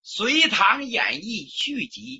隋唐演义续集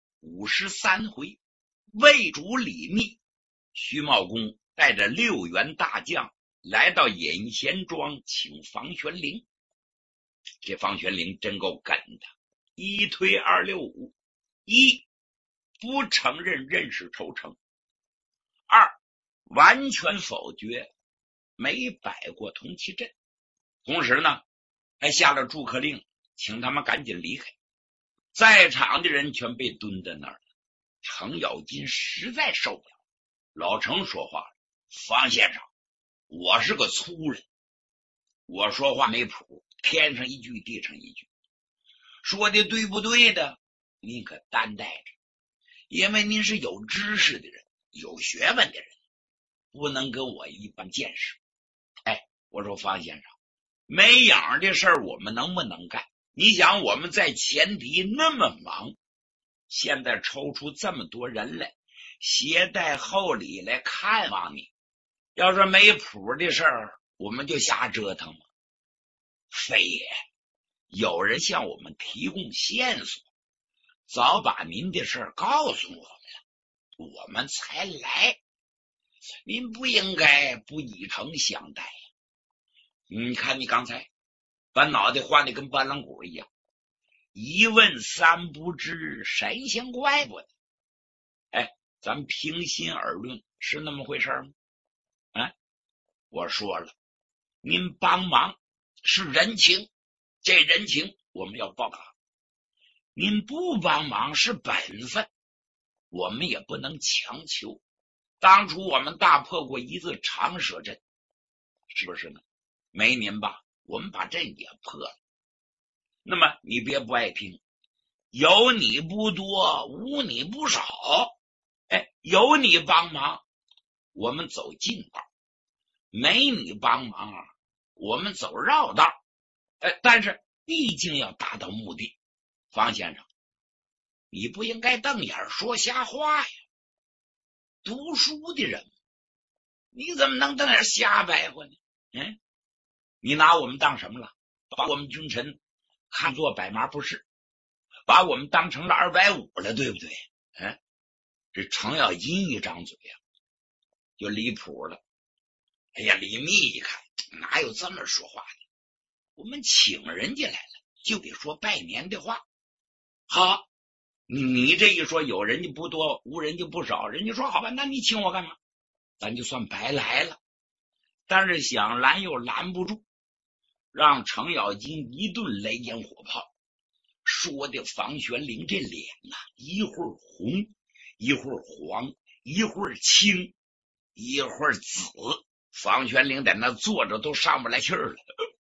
53回，魏主李密、徐茂公带着6员大将来到隐贤庄请房玄龄。这房玄龄真够梗的，一推265：一，不承认任氏仇城；二，完全否决没摆过铜旗阵。同时呢，还下了逐客令，请他们赶紧离开。在场的人全被蹲在那儿了。程咬金实在受不了，老程说话了：“方先生，我是个粗人，我说话没谱，天上一句地上一句，说的对不对的您可担待着，因为您是有知识的人，有学问的人，不能跟我一般见识。我说方先生，没养的事儿我们能不能干？你想我们在前敌那么忙，现在抽出这么多人来，携带厚礼来看望你，要是没谱的事儿，我们就瞎折腾吗？非也，有人向我们提供线索，早把您的事儿告诉我们了，我们才来。您不应该不以诚相待呀。你看你刚才把脑袋换得跟拨浪鼓一样，一问三不知，神仙怪不得。咱们平心而论，是那么回事吗？我说了，您帮忙是人情，这人情我们要报答。您不帮忙是本分，我们也不能强求。当初我们大破过一个长蛇阵，是不是呢？没您吧，我们把阵也破了。那么你别不爱听，有你不多，无你不少。有你帮忙，我们走近道；没你帮忙，我们走绕道。但是毕竟要达到目的。方先生，你不应该瞪眼说瞎话呀！读书的人，你怎么能瞪眼瞎白话呢？你拿我们当什么了？把我们君臣看作百马不是，把我们当成了250了，对不对？这程咬金一张嘴就离谱了。李密一看，哪有这么说话的？我们请人家来了，就得说拜年的话。好，你这一说，有人家不多，无人家不少，人家说好吧，那你请我干嘛？咱就算白来了。但是想拦又拦不住，让程咬金一顿雷烟火炮，说的房玄龄这脸一会儿红，一会儿黄，一会儿青，一会儿紫。房玄龄在那坐着都上不来气儿了。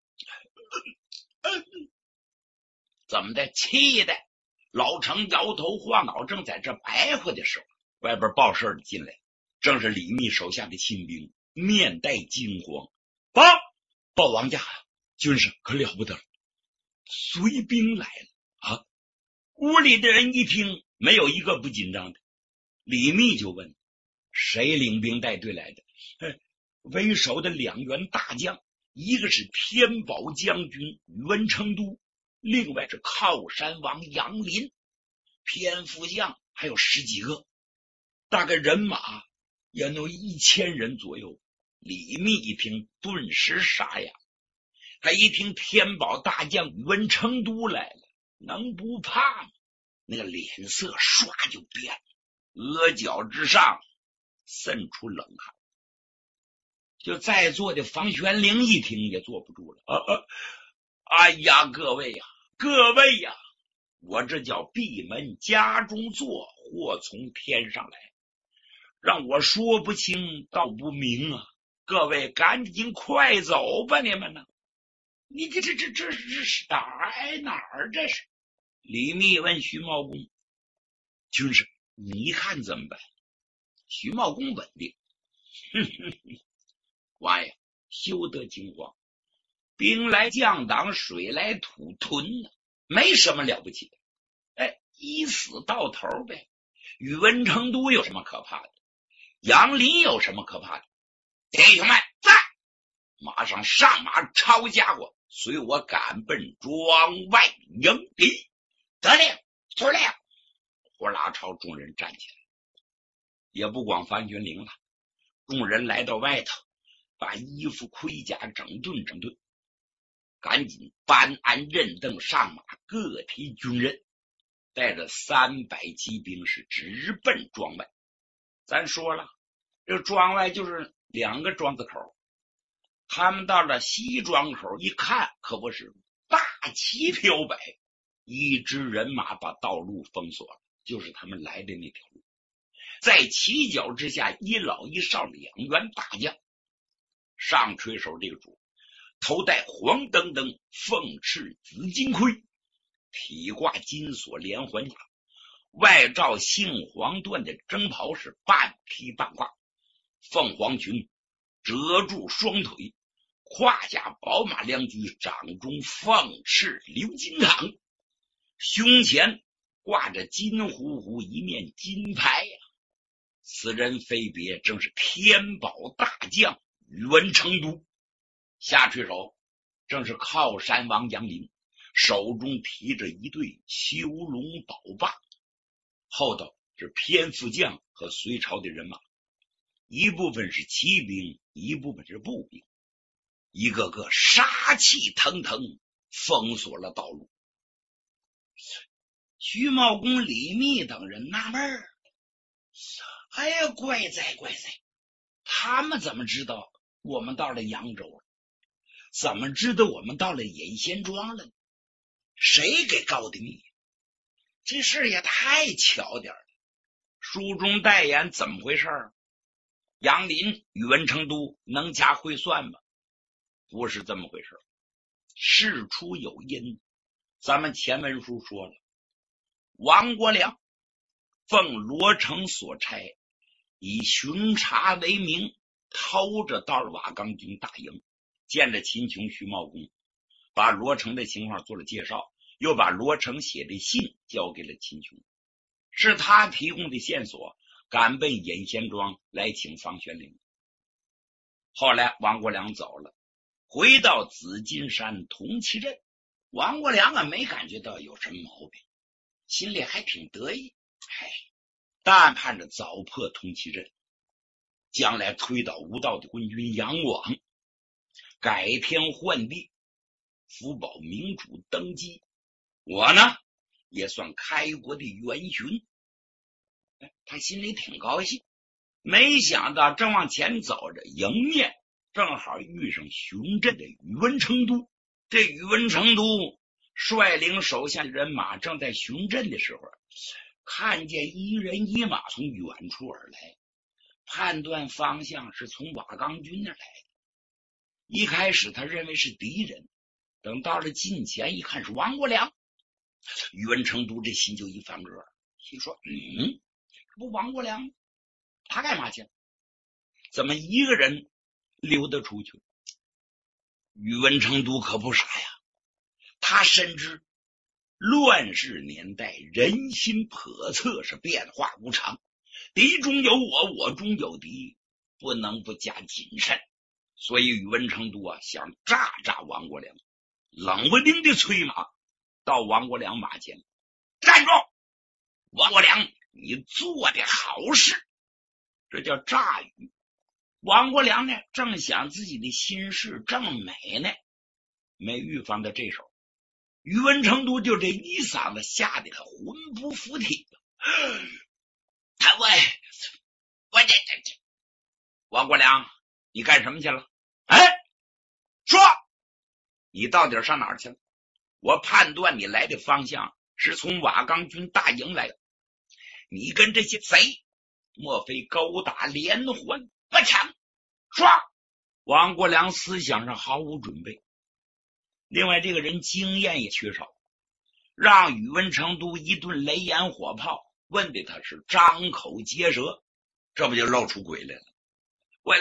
怎么的？气的老程摇头晃脑，正在这白活的时候，外边报事的进来，正是李密手下的亲兵，面带惊慌。报王家，军师可了不得了，隋兵来了。屋里的人一听，没有一个不紧张的。李密就问：谁领兵带队来的？为首的2员大将，一个是天宝将军宇文成都，另外是靠山王杨林，偏副将还有10几个，大概人马也能1000人左右。李密一听，顿时傻眼。他一听天宝大将宇文成都来了，能不怕吗？那个脸色唰就变了，额角之上渗出冷汗。就在座的房玄龄一听也坐不住了。哎呀，各位呀，我这叫闭门家中坐，祸从天上来，让我说不清道不明啊！各位赶紧快走吧，你们呢？你这是哪儿这是？李密问徐茂公：军师，你看怎么办？徐茂公稳定：王爷，休得惊慌，兵来将挡，水来土屯呢，没什么了不起的。一死到头呗。宇文成都有什么可怕的？杨林有什么可怕的？弟兄们，在！马上上马抄家伙，随我赶奔庄外迎敌。 众人站起来，也不光樊玄龄了，众人来到外头，把衣服盔甲整顿整顿，赶紧搬鞍认镫上马，各提军人，带着300骑兵是直奔庄外。咱说了，这庄外就是2个庄子口，他们到了西庄口一看，可不是大旗飘摆，一支人马把道路封锁了，就是他们来的那条路。在旗角之下，一老一少2员大将，上垂手这个主头戴黄澄澄凤翅紫金盔，体挂金锁连环甲，外罩杏黄缎的征袍是半披半挂，凤凰裙遮住双腿，胯下宝马2驹，掌中凤翅鎏金堂，胸前挂着金乎乎一面金牌呀。此人非别正是天宝大将宇文成都，下垂手正是靠山王杨林，手中提着一对修龙宝棒，后头是偏副将和隋朝的人马，一部分是骑兵，一部分是步兵，一个个杀气腾腾，封锁了道路。徐茂公、李密等人纳闷儿，哎呀，怪哉怪哉，他们怎么知道我们到了扬州了？怎么知道我们到了引贤庄了呢？谁给告的密？这事也太巧点了。书中代言怎么回事？杨林、宇文成都能掐会算吗？不是这么回事。事出有因，咱们前文书说了，王国良奉罗成所差，以巡查为名，偷着到了瓦岗军大营，见了秦琼、徐茂公，把罗成的情况做了介绍，又把罗成写的信交给了秦琼，是他提供的线索，赶奔引贤庄来请房玄龄。后来王国良走了，回到紫金山铜旗镇，王国良没感觉到有什么毛病，心里还挺得意，但盼着早破铜旗镇，将来推倒无道的昏君杨广，改天换地，福保明主登基，我呢也算开国的元勋。他心里挺高兴，没想到正往前走着，迎面正好遇上雄镇的宇文成都。这宇文成都率领手下人马正在雄镇的时候，看见一人一马从远处而来，判断方向是从瓦岗军那儿来的。一开始他认为是敌人，等到了近前一看是王国良，宇文成都这心就一翻个，心说这不王国良，他干嘛去了？怎么一个人溜得出去？宇文成都可不傻呀，他深知乱世年代人心叵测，是变化无常，敌中有我，我中有敌，不能不加谨慎。所以宇文成都想诈诈王国良，冷不丁的催马到王国良马前，站住！王国良，你做的好事，这叫诈语。王国良呢，正想自己的心事正美呢，没预防到这手，宇文成都就这一嗓子吓得他魂不附体了。我这王国良，你干什么去了？说你到底上哪儿去了？我判断你来的方向是从瓦岗军大营来的，你跟这些贼莫非勾打连环不成？说王国良思想上毫无准备，另外这个人经验也缺少，让宇文成都一顿雷烟火炮，问的他是张口结舌，这不就露出鬼来了？喂，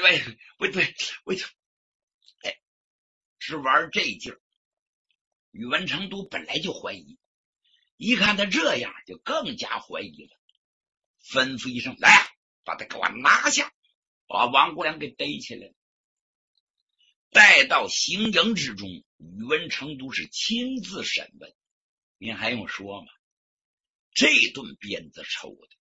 是玩这劲儿。宇文成都本来就怀疑，一看他这样就更加怀疑了，吩咐一声，来，把他给我拿下，把王国良给逮起来了。带到行营之中，宇文成都是亲自审问。您还用说吗？这顿鞭子抽的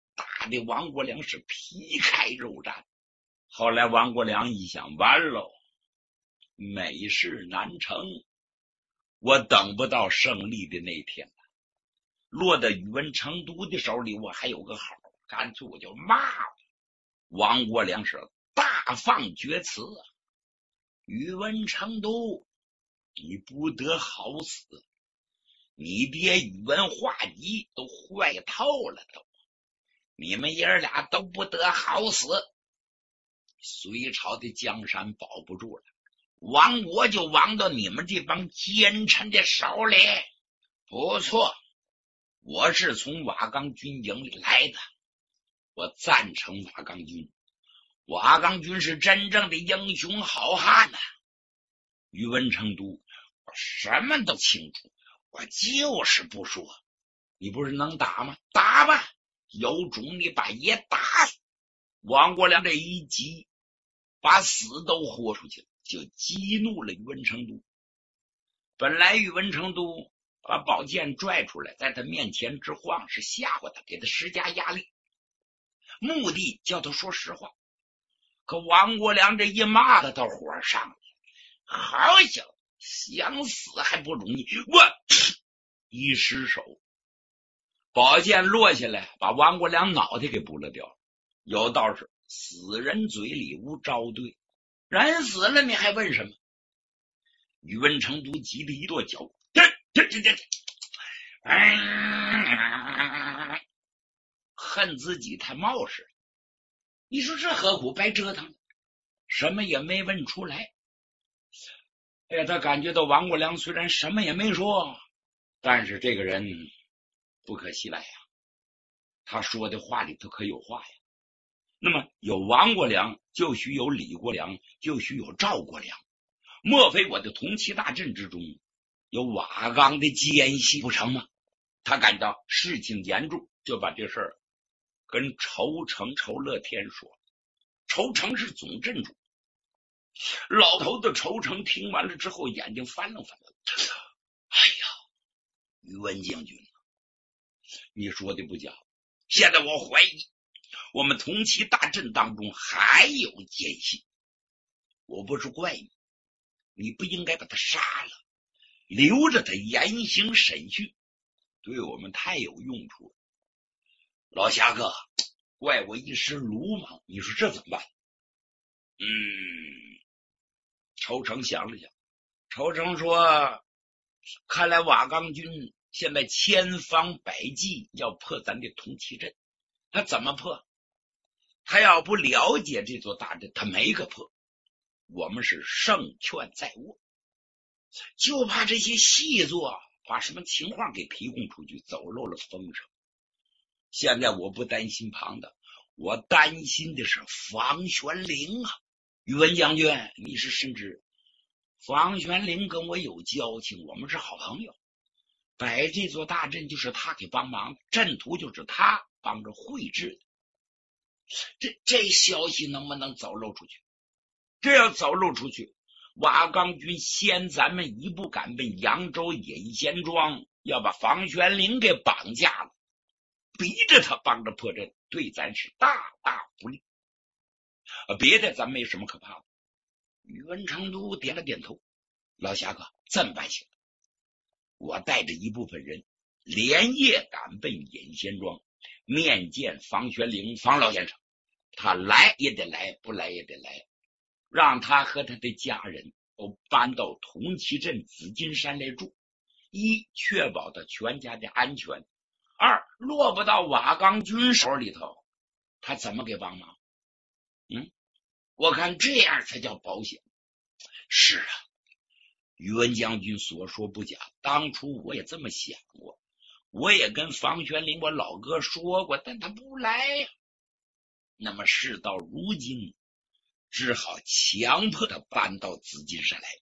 的王国良是皮开肉绽。后来王国良一想，完喽，美事难成，我等不到胜利的那天了。落到宇文成都的手里，我还有个好，干脆我就骂了。王国良是大放厥词，宇文成都，你不得好死，你爹宇文化及都坏透了都，你们爷儿俩都不得好死。隋朝的江山保不住了，亡国就亡到你们这帮奸臣的手里。不错，我是从瓦岗军营里来的，我赞成瓦岗军，瓦岗军是真正的英雄好汉呐。宇文成都，我什么都清楚，我就是不说。你不是能打吗？打吧，有种你把爷打死。王国良这一急，把死都豁出去了，就激怒了宇文成都。本来宇文成都把宝剑拽出来，在他面前直晃，是吓唬他，给他施加压力，目的叫他说实话。可王国良这一骂他，他火上了，好小子，想死还不容易。我一失手，宝剑落下来，把王国良脑袋给补了掉。有道是死人嘴里无招对，人死了你还问什么？宇文成都急得一跺脚，恨自己太冒失了。你说这何苦白折腾？什么也没问出来。哎呀，他感觉到王国良虽然什么也没说，但是这个人不可信赖呀，他说的话里头可有话呀。那么有王国良，就须有李国良，就须有赵国良，莫非我的同期大阵之中有瓦岗的奸细不成吗？他感到事情严重，就把这事儿跟仇城仇乐天说。仇城是总镇主，老头子仇城听完了之后，眼睛翻了翻。哎呀，宇文将军，你说的不假，现在我怀疑我们同期大阵当中还有奸细。我不是怪你，你不应该把他杀了，留着他严刑审讯，对我们太有用处了。老侠哥，怪我一时鲁莽，你说这怎么办？仇城想了想，仇城说，看来瓦岗军现在千方百计要破咱的同期阵。他怎么破？他要不了解这座大阵，他没个破。我们是胜券在握，就怕这些细作把什么情况给提供出去，走漏了风声。现在我不担心庞的，我担心的是房玄龄啊。宇文将军，你是深知房玄龄跟我有交情，我们是好朋友，摆这座大阵就是他给帮忙的，阵图就是他帮着绘制的。这消息能不能走漏出去？这要走漏出去，瓦岗军先咱们一步赶奔扬州引贤庄，要把房玄龄给绑架了，逼着他帮着破阵，对咱是大大不利。别的咱没什么可怕的。宇文成都点了点头，老侠哥，这么办行？我带着一部分人连夜赶奔引贤庄，面见房玄龄房老先生。他来也得来，不来也得来，让他和他的家人都搬到同期镇紫金山来住。一，确保他全家的安全；二，落不到瓦岗军手里头，他怎么给帮忙？我看这样才叫保险。是啊，宇文将军所说不假，当初我也这么想过，我也跟房玄龄我老哥说过，但他不来呀。那么事到如今，只好强迫他搬到紫金山来。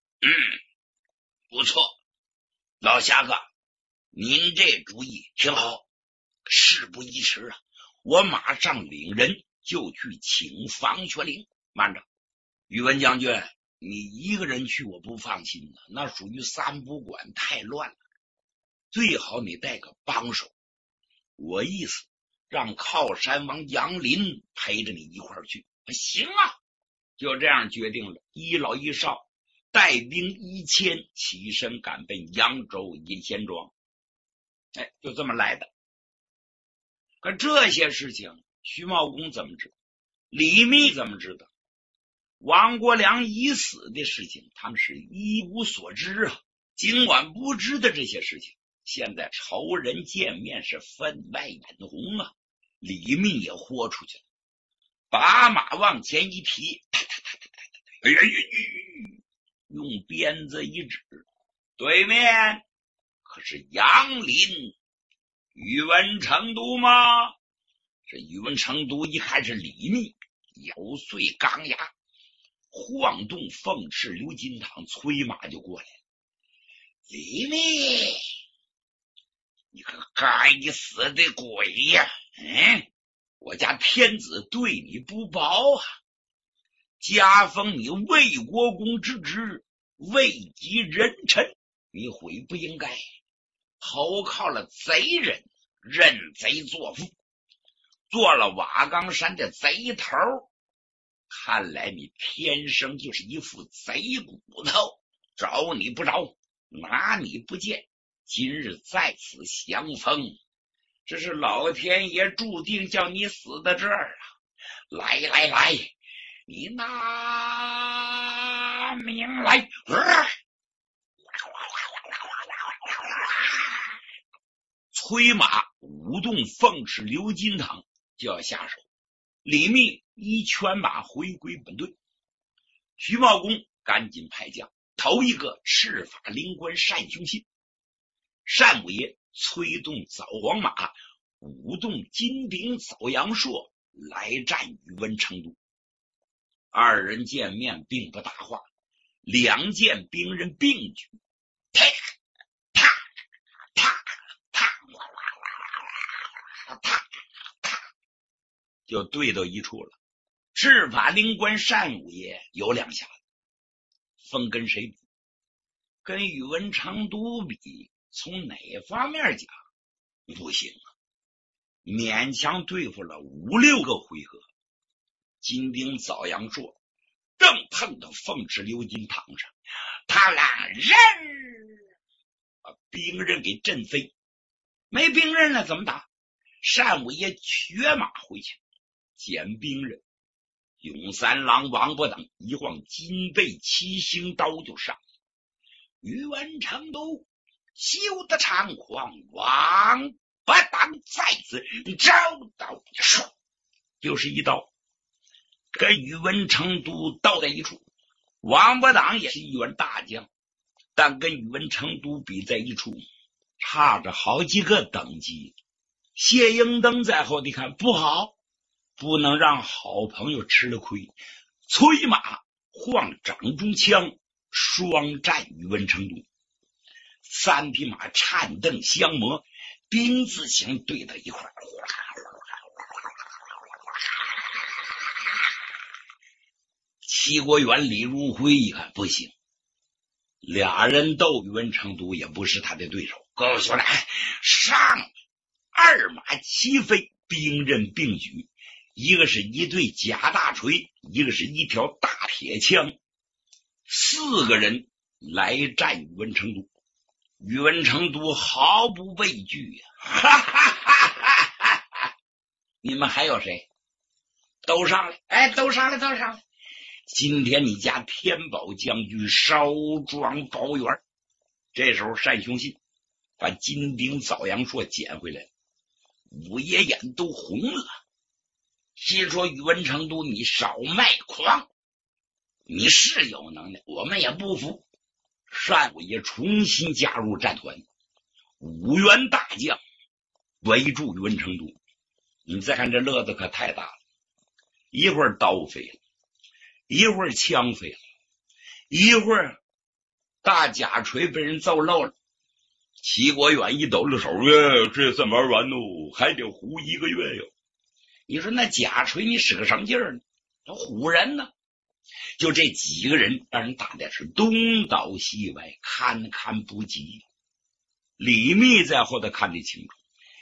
不错，老侠哥，您这主意挺好。事不宜迟啊，我马上领人就去请房玄龄。慢着，宇文将军，你一个人去我不放心呢，那属于三不管，太乱了。最好你带个帮手。我意思， 让靠山王杨林陪着你一块儿去。行啊，就这样决定了。一老一少带兵1000起身赶奔扬州尹贤庄。就这么来的。可这些事情徐茂公怎么知道？李密怎么知道？王国良已死的事情他们是一无所知啊。尽管不知道这些事情，现在仇人见面是分外眼红啊。李密也豁出去了，把马往前一提，用鞭子一指，对面可是杨林宇文成都吗？这宇文成都一看是李密，咬碎钢牙，晃动凤翅刘金堂，催马就过来了。李密，你个该死的鬼呀！我家天子对你不薄啊，加封你魏国公之职，位极人臣，你悔不应该投靠了贼人，认贼作父，做了瓦岗山的贼头。看来你天生就是一副贼骨头，找你不着，拿你不见，今日在此相逢，这是老天爷注定叫你死在这儿啊！来来来，你拿命来！催马舞动凤翅刘金堂就要下手。李密一圈马回归本队，徐茂公赶紧派将，头一个赤发灵官单雄信，单武爷催动枣黄马，舞动金鼎枣阳朔来战宇文成都。二人见面并不搭话，两件兵刃并举，啪啪啪啪啪啪，就对到一处了。赤发灵官单武爷有两下子，分跟谁比？跟宇文成都比，从哪方面讲不行啊？勉强对付了5、6个回合，金兵枣阳朔正碰到凤翅刘金堂上，他让人把兵刃给震飞，没兵刃了怎么打？单武爷瘸马回去捡兵刃，永三郎王伯等一晃金背7星刀就上。宇文成都羞得猖狂，王伯等在此招刀一双，就是一刀跟宇文成都刀在一处。王伯等也是一员大将，但跟宇文成都比在一处差着好几个等级。谢英登在后你看不好，不能让好朋友吃了亏，催马晃掌中枪，双战宇文成都。3匹马颤蹬相磨，兵字形对到一块儿。齐国元李如辉一看不行，俩人斗宇文成都也不是他的对手。各位兄弟，上！二马齐飞，兵刃并举，一个是一对假大锤，一个是一条大铁枪，4个人来战宇文成都。宇文成都毫不畏惧呀，哈哈哈哈哈！你们还有谁？都上来！都上来！今天你家天宝将军烧庄包圆。这时候单雄信把金鼎枣阳朔捡回来了，五爷眼都红了，心说宇文成都你少卖狂，你是有能耐，我们也不服。单武爷重新加入战团，5员大将围住宇文成都。你再看这乐子可太大了，一会儿刀飞了，一会儿枪飞了，一会儿大甲锤被人揍漏了。齐国远一抖了手，这怎么玩哦？还得胡1个月哟！你说那甲锤你使个什么劲儿呢？这唬人呢？就这几个人让人打的是东倒西歪，堪堪不及。李密在后头看得清楚，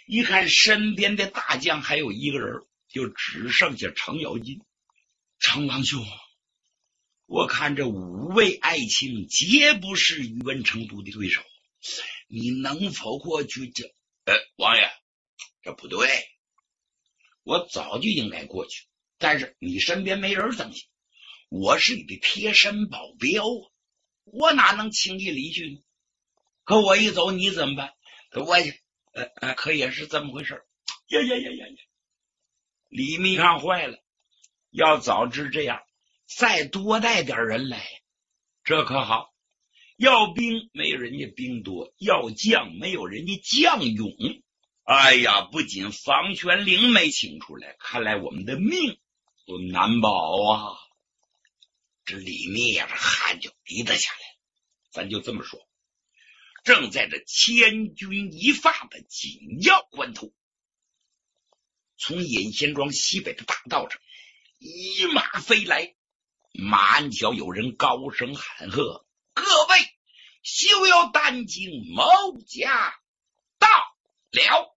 一看身边的大将还有一个人，就只剩下程咬金。程王兄，我看这5位爱卿皆不是宇文成都的对手，你能否过去？王爷，这不对，我早就应该过去，但是你身边没人怎么行？我是你的贴身保镖啊，我哪能轻易离去呢？可我一走你怎么办？可也是这么回事呀！李密看坏了，要早知这样，再多带点人来，这可好。要兵没有人家兵多，要将没有人家将勇。哎呀，不仅房玄龄没请出来，看来我们的命都难保啊！这李密呀，这汗就滴得下来了。咱就这么说，正在这千钧一发的紧要关头，从隐仙庄西北的大道上一马飞来，马鞍角有人高声喊喝：各位休要担惊，某家到了。